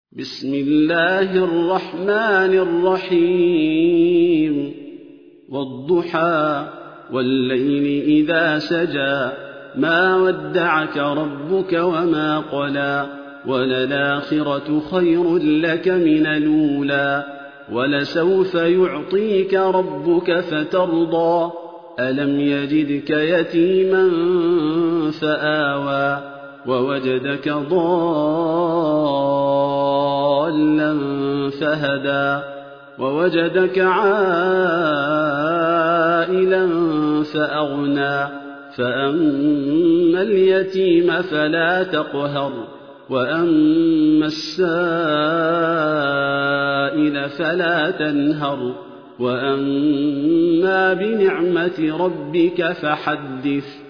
بسم الله الرحمن الرحيم والضحى والليل إذا سجى ما ودعك ربك وما قلى وللآخرة خير لك من الأولى ولسوف يعطيك ربك فترضى ألم يجدك يتيما فآوى ووجدك ضالا فهدى ووجدك عائلا فأغنى فأما اليتيم فلا تقهر وأما السائل فلا تنهر وأما بنعمة ربك فحدث